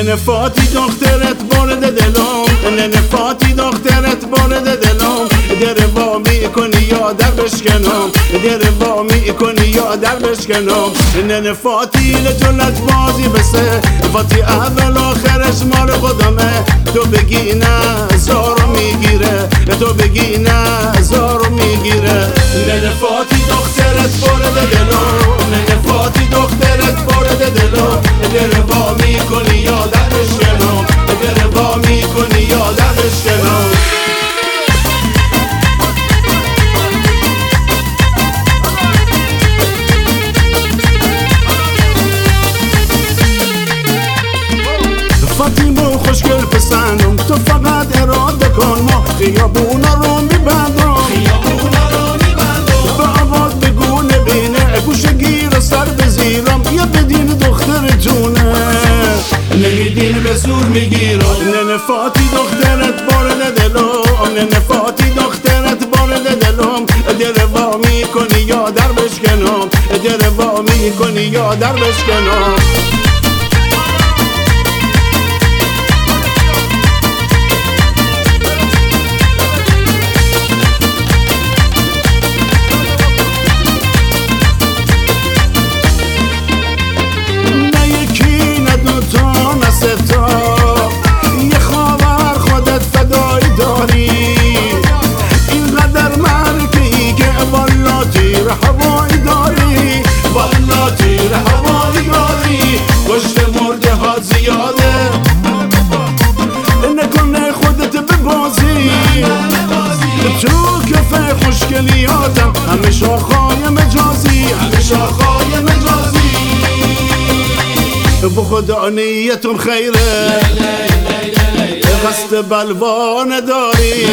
ننه فاتی دخترت وارد دلم، ننه فاتی دخترت وارد دلم، در وا میکنی یا در بشکنم، در وا میکنی یا در بشکنم. ننه فاتی لجلت بازی بسه، فاتی اول آخرش مال خودمه. تو بگی نه زارو میگیره، تو بگی نه زارو میگیره. ننه فاتی دخترت وارد دلم، ننه فاتی دخترت وارد دلم، در وا میکنی یا در بشکنم، در وا میکنی یا در بشکنم. فاطیمو خوشگل پسندم، تو فقط اراده کن، ما خیابونا رو میبندم، به آواز بگو نبینه، گوشه گیر سر بزیرم، یا بدین دخترتونه، نمیدین به زور میگیرم. ننه فاتی دخترت وارد دلم، ننه فاتی دخترت وارد دلم، در وا میکنی یا در بشکنم، در وا میکنی یا در بشکنم. یه خواهر خودت فدایی داری، اینقدر مرکی که والا تیر هوایی داری، والا تیر هوایی داری. کشت مرده ها زیاده، نکنه خودت ببازی، تو کفه خوشگلیاتم همه شاخهای مجازی، همه شاخهای مجازی. به خدا نیتم خیره، قصد بلوا نداری،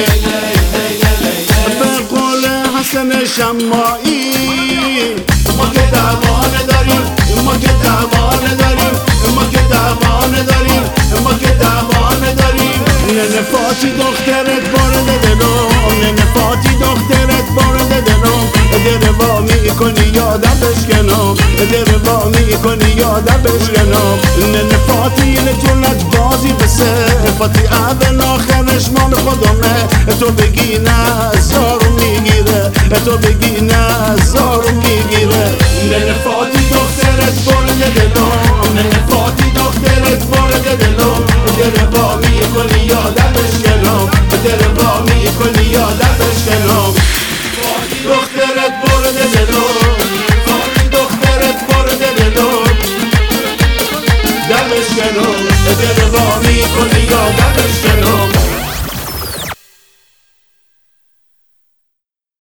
به قول حسن شماعی ما که دعوا نداریم، ما که دعوا نداریم، ما که دعوا نداریم، ما که دعوا نداریم. ننه فاتی دخترت وارد دلم، ننه فاتی دخترت وارد دلم، در وا میکنی یا در بشکنم، در وا میکنی یا در بشکنم. ننه فاتی لجلت بازی بسه، فاتی اول آخرش مال خودمه. تو بگی نه زارو میگیره، تو بگی نه زارو میگیره. ننه فاتی دخترت وارد دلم، ننه فاتی دخترت وارد دلم، در وا میکنی یا در بشکنم، در وا میکنی یا در بشکنم. دخترت وارد دلم، فاتی دخترت وارد دلم، در بشکنم، در وا میکنی یا در بشکنم.